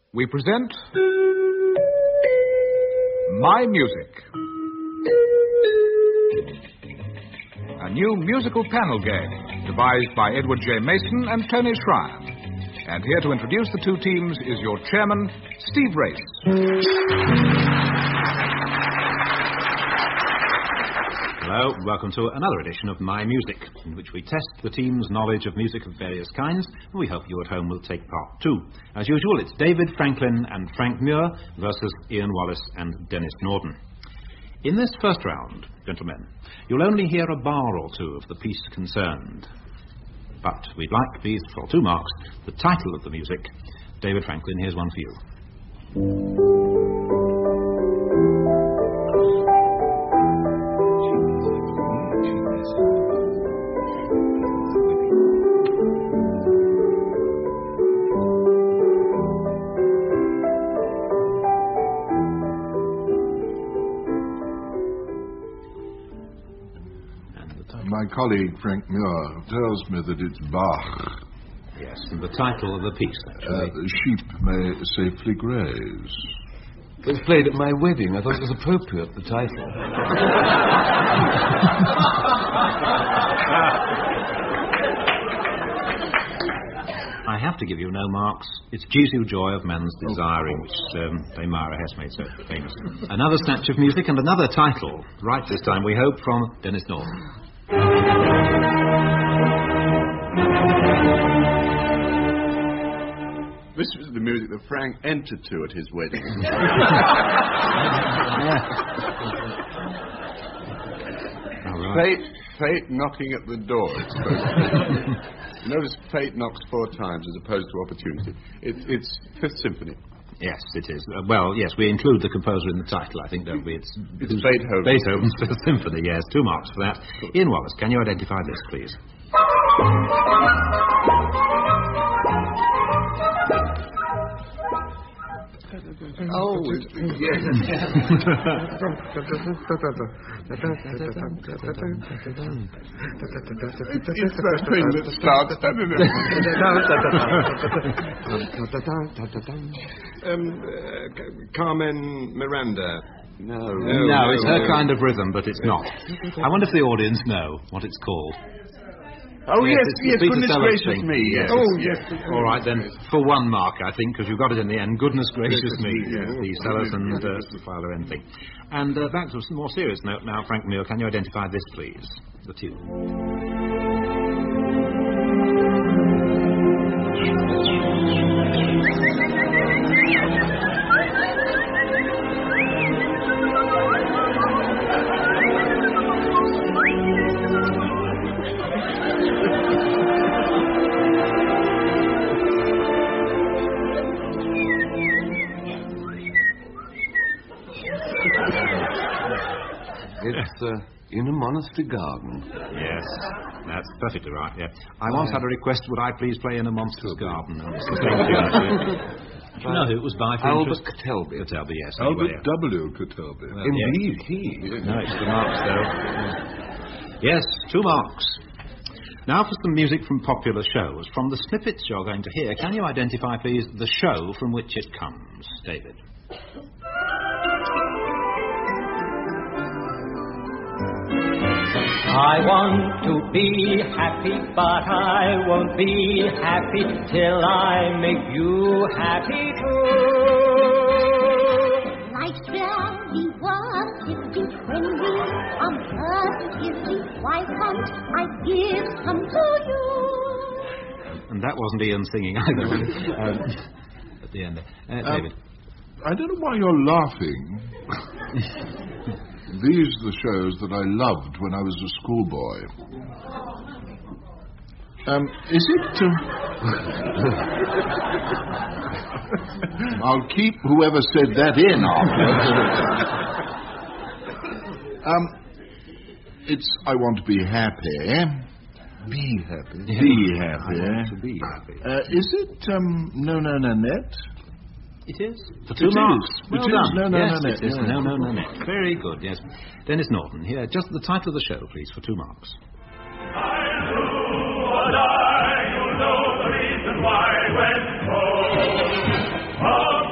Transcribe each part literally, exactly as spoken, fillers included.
we present My Music, a new musical panel game devised by Edward J. Mason and Tony Schreier. And here to introduce the two teams is your chairman, Steve Race. Hello, welcome to another edition of My Music, in which we test the team's knowledge of music of various kinds, and we hope you at home will take part too. As usual, it's David Franklin and Frank Muir versus Ian Wallace and Dennis Norden. In this first round, gentlemen, you'll only hear a bar or two of the piece concerned. But we'd like, please, for two marks, the title of the music. David Franklin, here's one for you. My colleague, Frank Muir, tells me that it's Bach. Yes, and the title of the piece, actually. Uh, sheep may safely graze. It was played at my wedding. I thought it was appropriate, the title. I have to give you no marks. It's Jesu Joy of Man's Desiring, which um, Damara has made so famous. Another snatch of music and another title. Right this time, we hope, from Dennis Norden. This was the music that Frank entered to at his wedding. Fate, fate knocking at the door. It's supposed to be. Notice fate knocks four times as opposed to opportunity. It, it's Fifth Symphony. Yes, it is. Uh, well, yes, we include the composer in the title, I think, don't we? It's, it's Beethoven. Beethoven's Fifth Symphony, yes. Two marks for that. Ian Wallace, can you identify this, please? Oh, yes. It's that thing that starts... um, uh, Carmen Miranda. No, no, no, no, it's her no. kind of rhythm, but it's not. I wonder if the audience know what it's called. Oh, yes, yes, yes goodness Sellers gracious thing. me, yes. Oh, yes. yes. All right, then, for one mark, I think, because you got it in the end. Goodness gracious me, yes. the Sellers and uh, Fowler and thing. And uh, back to a more serious note now, Frank Muir, can you identify this, please? The tune. It's uh, in a monastery garden. Yes, that's perfectly right, yeah. I once had a request, would I please play in a monster's garden? And it's the same thing, actually. Do you know who it was by, for Albert interest? Catelby. Catelby, yes. Albert Anyway, yeah. W. Catelby. Well, Indeed, yeah. he. No, it's the marks, though. Yes, two marks. Now for some music from popular shows. From the snippets you're going to hear, can you identify, please, the show from which it comes, David? I want to be happy, but I won't be happy till I make you happy too. Life's very worth it is when we are perfectly. Why can't I give some to you? And that wasn't Ian singing either. um, at the end. Uh, Um, David. I don't know why you're laughing. These are the shows that I loved when I was a schoolboy. Um, is it... Uh... I'll keep whoever said that in afterwards. um, it's I want to be happy. Be happy. Be happy. I want to be happy. Uh, is it um, No No Nanette? It is. For two It marks. is. Well It done. is. No, no, yes, no, it is. no. No, no, no, no. Very good, yes. Dennis Norton, here. Just the title of the show, please, for two marks. I knew what I, you know the reason why I went home.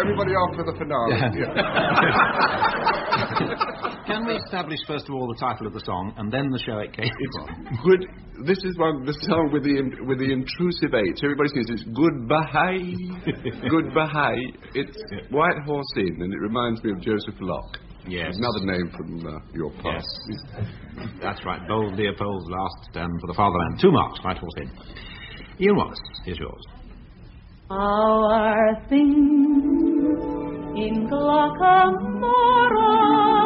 everybody on for the finale. Can we establish, first of all, the title of the song and then the show it came It's from? good. This is one the song with the in- with the intrusive H. Everybody says it's goodbye, goodbye. It's White Horse Inn, and it reminds me of Joseph Locke. Yes. Another name from uh, your past. Yes. That's right. Bold Leopold's last stand for the fatherland. Two marks, White Horse Inn. Ian Wallace, here's yours. How are things in Glockamora?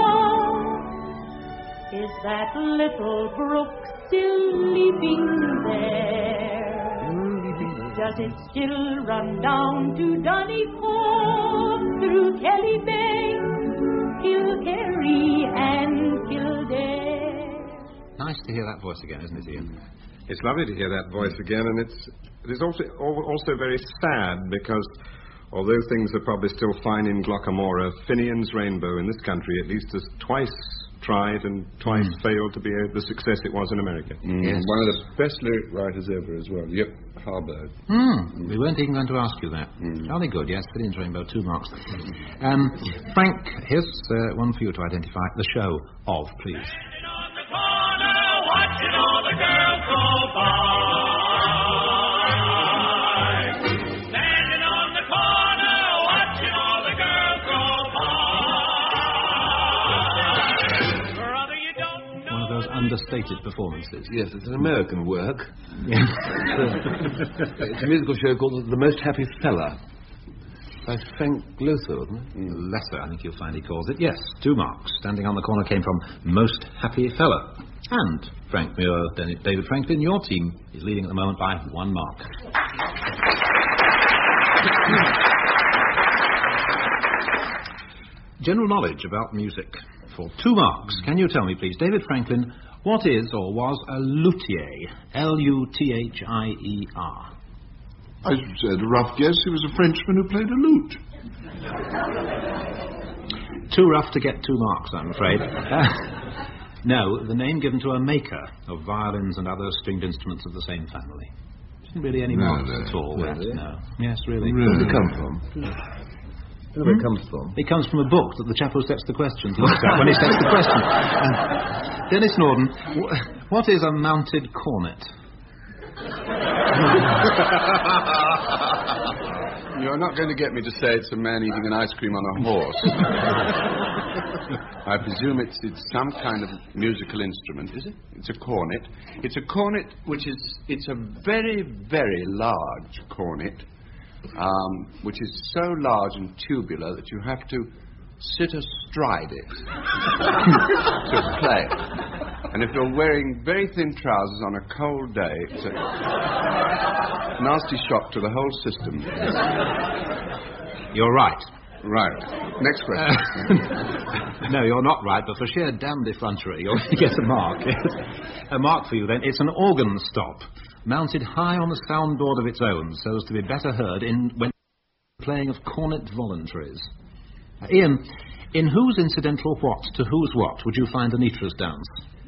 Is that little brook still leaping there? Does it still run down to Donegal through Kelly Bay, Kilkerry and Kildare? Nice to hear that voice again, isn't it, Ian? It's lovely to hear that voice again, and it's it is also also very sad because although things are probably still fine in Glockamora, Finian's Rainbow in this country at least has twice tried and twice mm. failed to be a, the success it was in America. Mm. Yes. One of the best lyric writers ever as well. Yep, Harburg. Mm. Mm. We weren't even going to ask you that. Mm. Are they good? Yes, Finian's Rainbow, two marks. Um, Frank, here's uh, one for you to identify. The show of, please. Watching all the girls go by. Standing on the corner, watching all the girls go by. Brother, you don't know. One of those understated performances. Yes, it's an American work. Yes. It's a musical show called The Most Happy Fella. By Frank Lothar, wasn't it? Mm. Lesser, I think you'll find he calls it. Yes, two marks. Standing on the corner came from Most Happy Fella. And Frank Muir, David Franklin, your team is leading at the moment by one mark. General knowledge about music for two marks. Can you tell me, please, David Franklin, what is or was a luthier? L U T H I E R. I said a rough guess. He was a Frenchman who played a lute. Too rough to get two marks, I'm afraid. Uh, no, the name given to a maker of violins and other stringed instruments of the same family. Isn't really any No, marks no, at all. no, that, really? no. Yes, really. Really? Where does it come from? Where Hmm? it comes from? It comes from a book that the chap who sets the questions looks at when he sets the question. Um, Dennis Norden, wh- what is a mounted cornet? You're not going to get me to say it's a man eating an ice cream on a horse. I presume it's it's some kind of musical instrument, is it? It's a cornet. It's a cornet which is it's a very, very large cornet, um, which is so large and tubular that you have to sit astride it to play. And if you're wearing very thin trousers on a cold day, it's a nasty shock to the whole system. You're right. Right. Next question. Uh, no, you're not right, but for sheer damned effrontery, you'll get a mark. A mark for you, then. It's an organ stop, mounted high on a soundboard of its own, so as to be better heard in when playing of cornet voluntaries. Uh, Ian, in whose incidental what to whose what would you find Anitra's dance?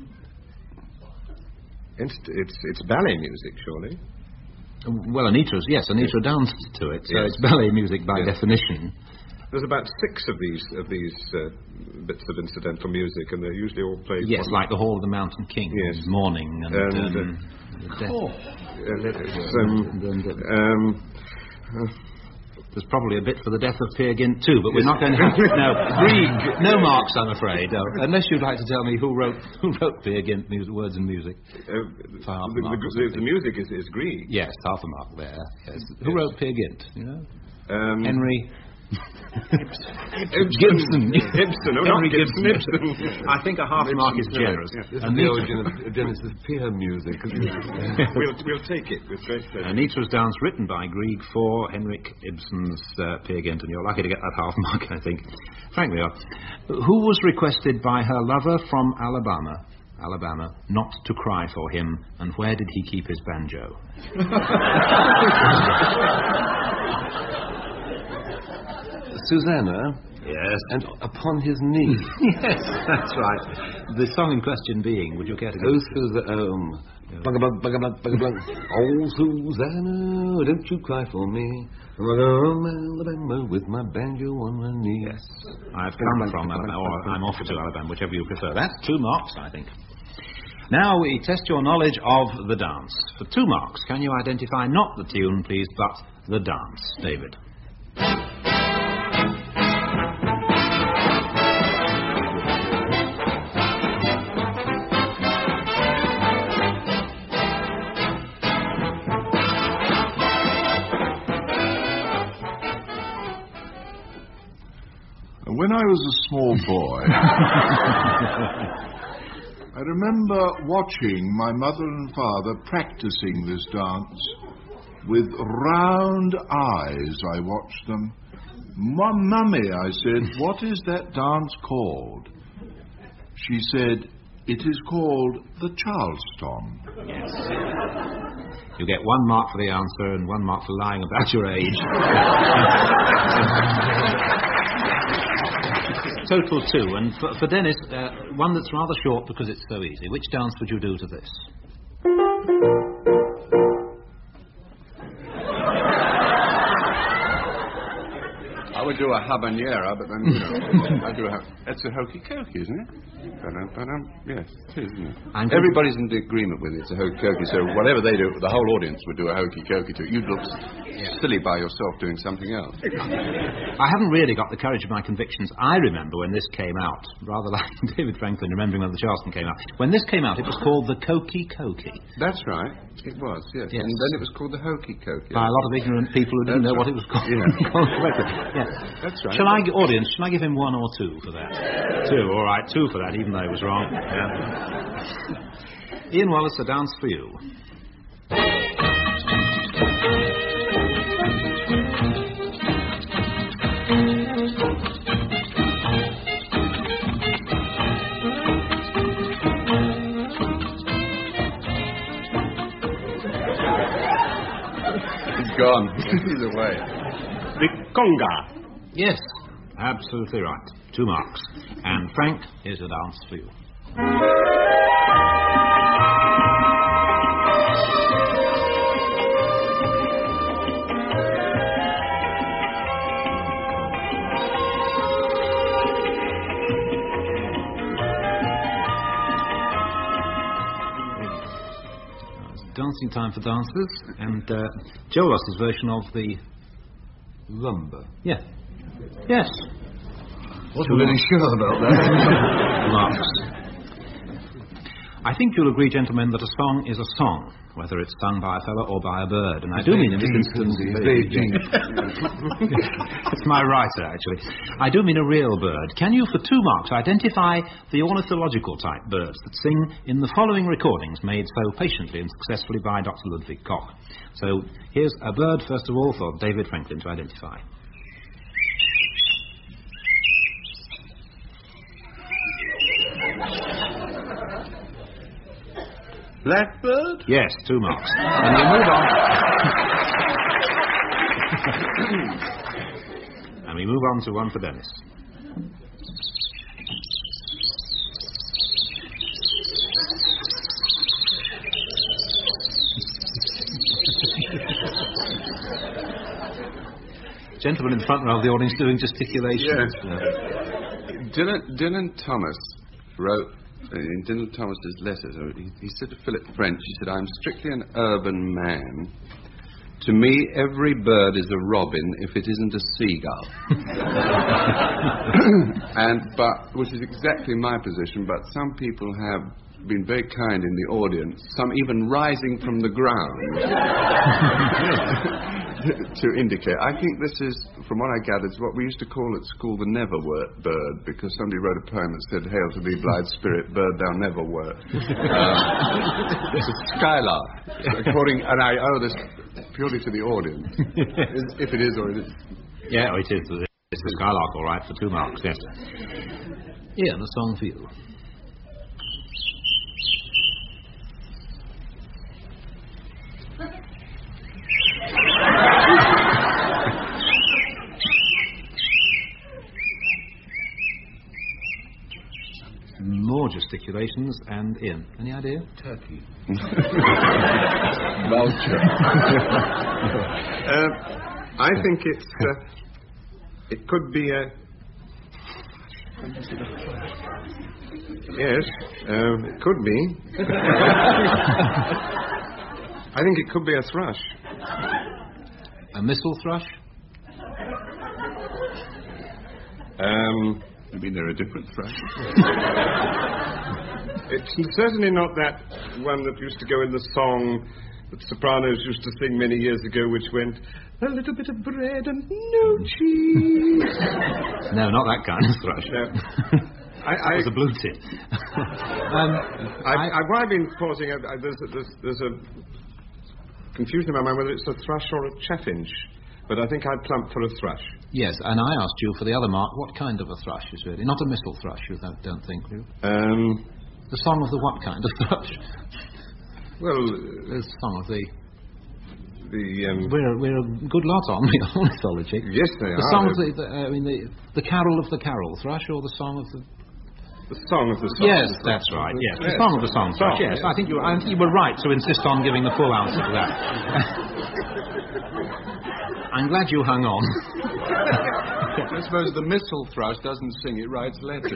It's, it's, it's ballet music, surely. Well, Anitra's, yes, Anitra yes. danced to it, so yes. It's ballet music by yes. definition. There's about six of these of these uh, bits of incidental music, and they're usually all played. Yes, like the Hall of the Mountain King, yes. Morning, and... and um, uh, oh. uh, um, um, uh, There's probably a bit for the death of Peer Gynt too, but we're not going to have no Grieg. No marks, I'm afraid. No. Unless you'd like to tell me who wrote who wrote Peer Gynt music, words and music. Uh, the, the, the, the music is, is Grieg. Yes, half a mark there. Yes. Who yes. wrote Peer Gynt? You know, um, Henry. Ibsen. Gibson. Ibsen. No, Henry not Gibson. Gibson. Ibsen. I think a half Ibsen. mark is generous. Yeah. This is the origin of Dennis's Peer music. we'll, we'll take it with great pleasure. Anitra's Dance, written by Grieg for Henrik Ibsen's uh, Peer Gynt, and you're lucky to get that half mark, I think. Frankly, who was requested by her lover from Alabama? Alabama, not to cry for him, and where did he keep his banjo? Susanna. Yes. And upon his knee. Yes, that's right. The song in question being, would you care to go? Oh, through the Ohm, Bugga-bug, bugga-bug, bugga-bug. Oh, Susanna, don't you cry for me. Alabama with my banjo on my knee. Yes. I've come from Alabama, or I'm off to Alabama, whichever you prefer. That's two marks, I think. Now we test your knowledge of the dance. For two marks, can you identify not the tune, please, but the dance? David. When I was a small boy, I remember watching my mother and father practicing this dance. With round eyes, I watched them. Mum, Mummy, I said, what is that dance called? She said, it is called the Charleston. Yes. You get one mark for the answer and one mark for lying about your age. Total two. And for, for Dennis, uh, one that's rather short because it's so easy. Which dance would you do to this? I would do a habanera, but then, you know, I do a... It's a hokey-cokey, isn't it? Ba-dum, ba-dum. Yes, it is, isn't it? I'm Everybody's in agreement with it. It's a hokey-cokey, so whatever they do, the whole audience would do a hokey-cokey to it. You'd look yeah. silly by yourself doing something else. I haven't really got the courage of my convictions. I remember when this came out, rather like David Franklin remembering when the Charleston came out. When this came out, it was called the Cokey-Cokey. That's right. It was, yes. yes. And then it was called the hokey-cokey. By a lot of ignorant people who didn't That's know right. what it was called. Yeah. yeah. That's right. Shall I, audience, shall I give him one or two for that? Two, all right, two for that, even though it was wrong. Yeah. Ian Wallace, a dance for you. He's gone. He's away. The conga. Yes, absolutely right. Two marks. And Frank, here's a dance for you. Dancing time for dancers, and uh, Joe lost his version of the Lumber. Yeah. Yes. Wasn't really sure about that. Marks. I think you'll agree, gentlemen, that a song is a song, whether it's sung by a fella or by a bird. And I do mean in this instance... Very deep. It's my writer, actually. I do mean a real bird. Can you, for two marks, identify the ornithological type birds that sing in the following recordings made so patiently and successfully by Doctor Ludwig Koch? So here's a bird, first of all, for David Franklin to identify. Blackbird? Yes, two marks. And we move on. And we move on to one for Dennis. Gentleman in the front row of the audience doing gesticulations. Yes. Dylan, Dylan Thomas wrote in Dylan Thomas's letters, he, he said to Philip French, he said, I'm strictly an urban man. To me, every bird is a robin if it isn't a seagull. and but which is exactly my position, but some people have been very kind in the audience, some even rising from the ground to indicate. I think this is, from what I gathered, is what we used to call at school the never wort bird, because somebody wrote a poem that said, hail to thee, blithe spirit, bird thou never wert. Um, it's a skylark, according, and I owe this purely to the audience, if it is or it isn't. Yeah, oh, it is. It's a skylark, all right, for two marks, yes. Ian, a song for you. More just articulations. And Ian, any idea? Turkey. Vulture. uh, I think it's. Uh, it could be a. Yes, um, it could be. I think it could be a thrush. A missile thrush? Um, I mean, there are different thrushes. It's certainly not that one that used to go in the song that sopranos used to sing many years ago, which went, a little bit of bread and no cheese. No, not that kind of thrush. No. I, that I, was a blue tip. um, I, I, why I've been pausing, I, I, there's, a, there's, there's a confusion in my mind whether it's a thrush or a chaffinch, but I think I'd plump for a thrush. Yes, and I asked you for the other mark, what kind of a thrush is really? Not a missile thrush, you don't think, do you? Um, the song of the what kind of thrush? Well... The song of the... The, um, we're, we're a good lot on the ornithology. Yes, they the are. Song of the, the, uh, I mean, the, the carol of the carol thrush, or the song of the... The song of the song. Yes, that's right, yes. yes. The song of the song thrush, yes. yes. I think you, I think you were right to insist on giving the full answer to that. I'm glad you hung on. I suppose the missile thrush doesn't sing, it writes letters.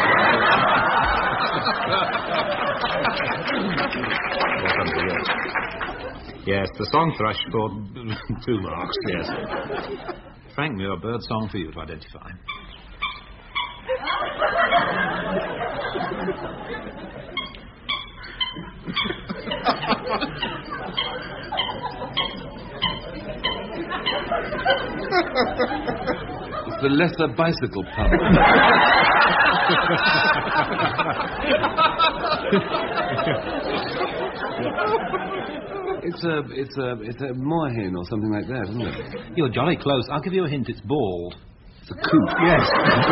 Yes, the song thrush for two marks, yes. Frank Muir, bird song for you to identify. It's the lesser bicycle pump. It's a, it's a, it's a moorhen or something like that, isn't it? You're jolly close. I'll give you a hint. It's bald. It's a coot. Yes.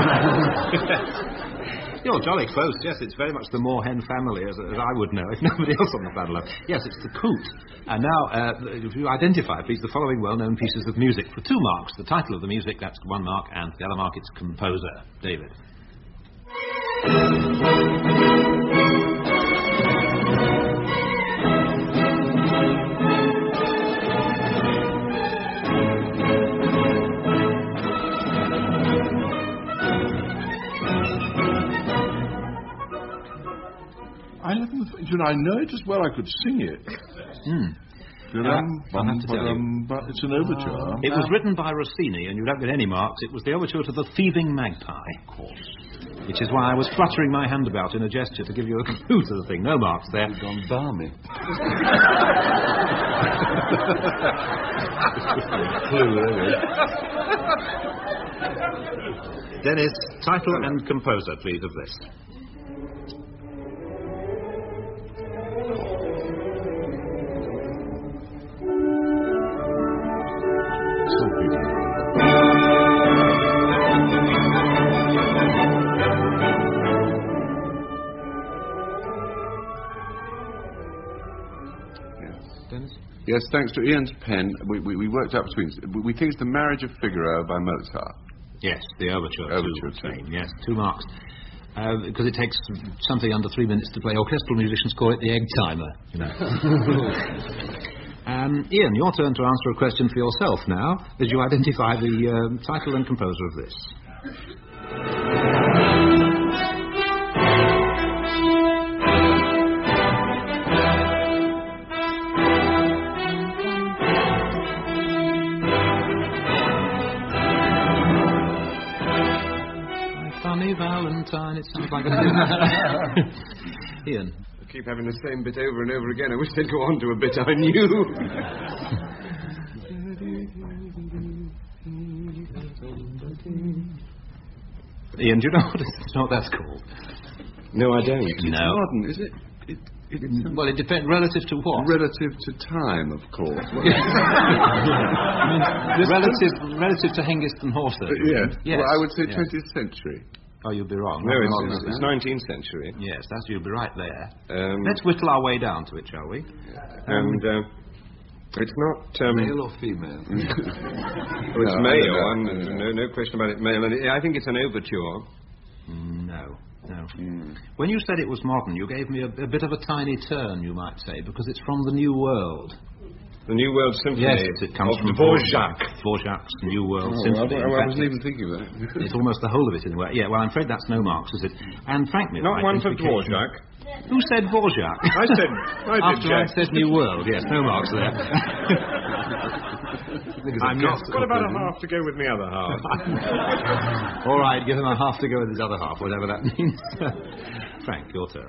You're jolly close. Yes, it's very much the moorhen family, as, as I would know, if nobody else on the panel. Yes, it's the coot. And now, uh, if you identify, please, the following well-known pieces of music for two marks. The title of the music, that's one mark, and the other mark, it's composer. David. I haven't. Did I know it as well? I could sing it. Hmm. Um, I'll have to tell you. But it's an overture. Uh, it was written by Rossini, and you don't get any marks. It was the overture to The Thieving Magpie. Of course. Which is why I was fluttering my hand about in a gesture to give you a clue to the thing. No marks there. You've gone balmy. Clue, really. Dennis, title and composer, please, of this. Yes, thanks to Ian's pen, we, we, we worked out between... We, we think it's The Marriage of Figaro by Mozart. Yes, the overture. Overture, to Spain. Yes, two marks. Uh, because it takes something under three minutes to play. Orchestral musicians call it the egg timer, you know. um, Ian, your turn to answer a question for yourself now, as you identify the uh, title and composer of this. Valentine, it sounds like a... Ian. I keep having the same bit over and over again. I wish they'd go on to a bit I knew. Ian, do you know what, do you know what that's called? No, I don't. It's no. modern, is it? It, it, it well, it depends. Relative to what? Relative to time, of course. relative, relative to Hengist and Horsa. Uh, yes. yes. Well, I would say yes. twentieth century. Oh, you'd be wrong. No, it's, it's, it's nineteenth century. Yes, that's you'd be right there. Um, Let's whittle our way down to it, shall we? And uh, it's not um, male or female. Well, it's no, male. no, no, no, no question about it. Male. And I think it's an overture. No, no. know. Mm. When you said it was modern, you gave me a, a bit of a tiny turn, you might say, because it's from the New World. The New World Symphony. Yes, it comes from Dvorak. Dvorak's New World Oh, Symphony. I, I, I wasn't even thinking of that. It's almost the whole of it, anyway. Yeah, well, I'm afraid that's no Marx, is it? And frankly, Not one for Dvorak. Dvorak. Who said Dvorak? I said, I did, After I Jack. said New World, yes, no Marx there. I'm not. What about a half to go with the other half? All right, give him a half to go with his other half, whatever that means. Frank, your turn.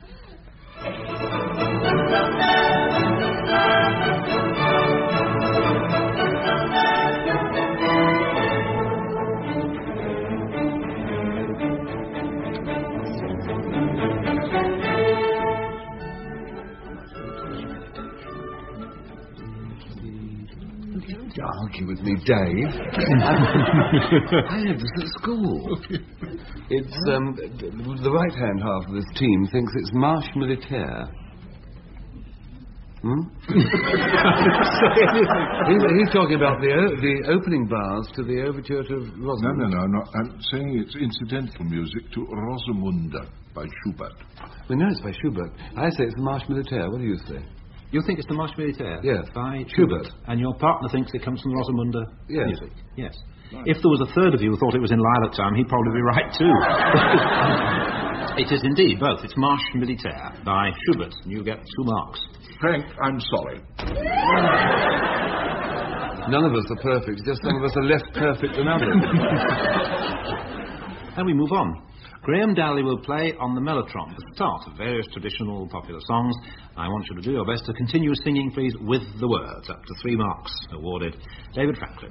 Argue with me, Dave. I had this at school. It's, um, the right-hand half of this team thinks it's Marche Militaire. Hmm? he's, he's talking about the o- the opening bars to the overture to Rosamund. No, no, no, no. I'm saying it's incidental music to Rosamunde by Schubert. We know it's by Schubert. I say it's the Marche Militaire. What do you say? You think it's the Marche Militaire? Yes. By Schubert. And your partner thinks it comes from Rosamunde Yes. music? Yes. Right. If there was a third of you who thought it was in Lilac Time, he'd probably be right too. It is indeed both. It's Marche Militaire by Schubert, and you get two marks. Frank, I'm sorry. None of us are perfect, just some of us are less perfect than others. And we move on. Graham Daly will play on the mellotron, the start of various traditional popular songs. I want you to do your best to continue singing, please, with the words. Up to three marks awarded. David Franklin.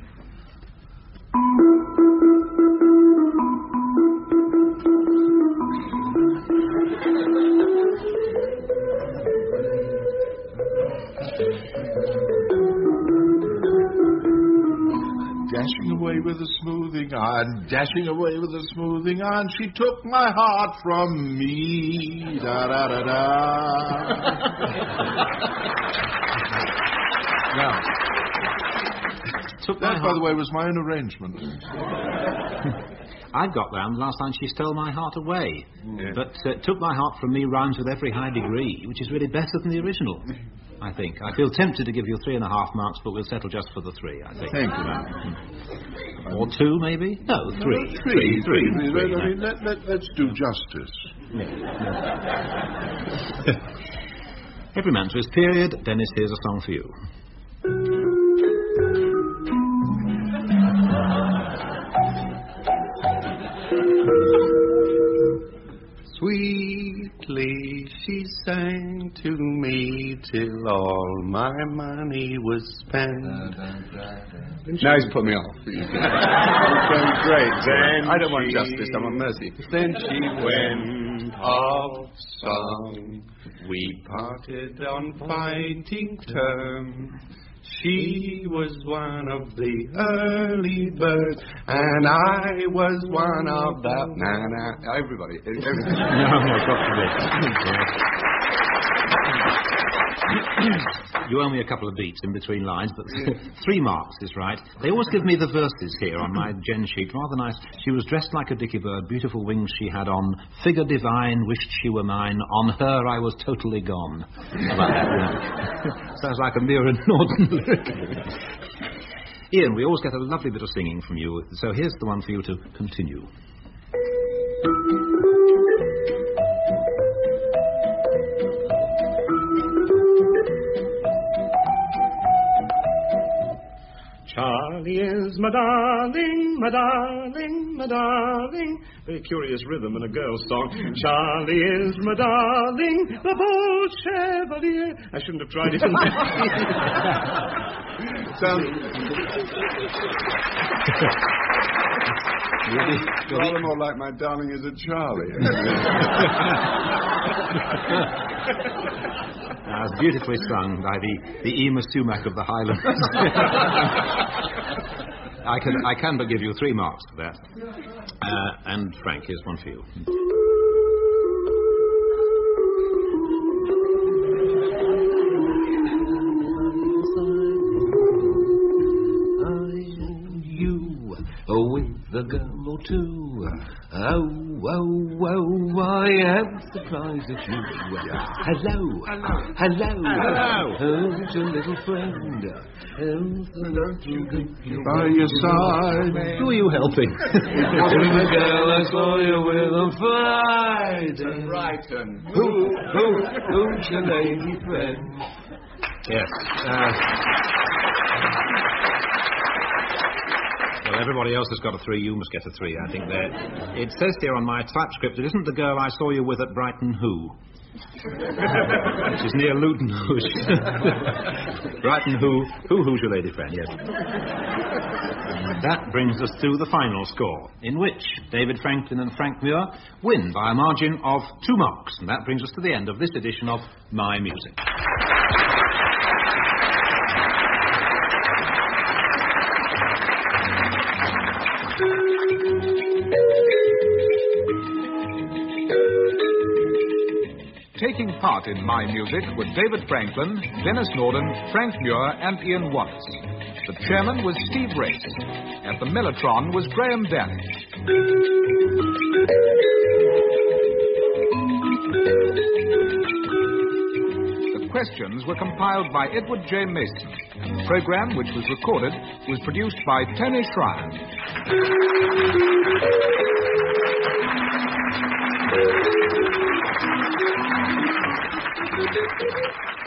Dashing away with a smoothing iron, dashing away with a smoothing iron, she took my heart from me. Da da da da. Now, took my that, by heart. the way, was my own arrangement. I've got round last time she stole my heart away. Yeah. But uh, took my heart from me rhymes with every high degree, which is really better than the original, I think. I feel tempted to give you three and a half marks, but we'll settle just for the three, I think. Thank you. Or two, maybe? No, three. No, three, three. three, three. three, I mean, let, let, let's do justice. Every man to his period. Dennis, here's a song for you. Sweetly she sang to me till all my money was spent. Now he's put me off. It's going great. Then I don't want justice, I want mercy. Then she went off song. We parted on fighting terms. She was one of the early birds, and I was one of the... Nah, nah, everybody. everybody. No, no, got to be. You owe me a couple of beats in between lines, but three marks is right. They always give me the verses here on my gen sheet. Rather nice. She was dressed like a dicky bird, beautiful wings she had on, figure divine, wished she were mine, on her I was totally gone. How about that, yeah? Sounds like a Mira Norton lyric. Ian, we always get a lovely bit of singing from you, so here's the one for you to continue. Charlie is my darling, my darling, my darling. Very curious rhythm in a girl's song. Charlie is my darling, the bold chevalier. I shouldn't have tried it in Sounds... rather more like my darling is a Charlie. Now, it's beautifully sung by the, the Ema Sumac of the Highlands. I can I can but give you three marks for that. Uh, and Frank, here's one for you. You oh, with a girl or two. Oh, oh, oh, I am surprised at you. Hello, hello, hello, hello. Who's your little friend? Who's the little good By your side. Who are you helping? With a girl I saw you with on Friday. Brighton. Who, who, who's your lady friend? Yes. Uh, well, everybody else has got a three. You must get a three, I think. There. It says here on my typescript, it isn't the girl I saw you with at Brighton Who. Which is near Luton Hoosh. Brighton Who. Who, who's your lady friend, yes. And that brings us to the final score, in which David Franklin and Frank Muir win by a margin of two marks. And that brings us to the end of this edition of My Music. Taking part in My Music were David Franklin, Dennis Norden, Frank Muir, and Ian Wallace. The chairman was Steve Race, and the mellotron was Graham Danish. The questions were compiled by Edward J. Mason, and the program, which was recorded, was produced by Tony Schrein. Thank you.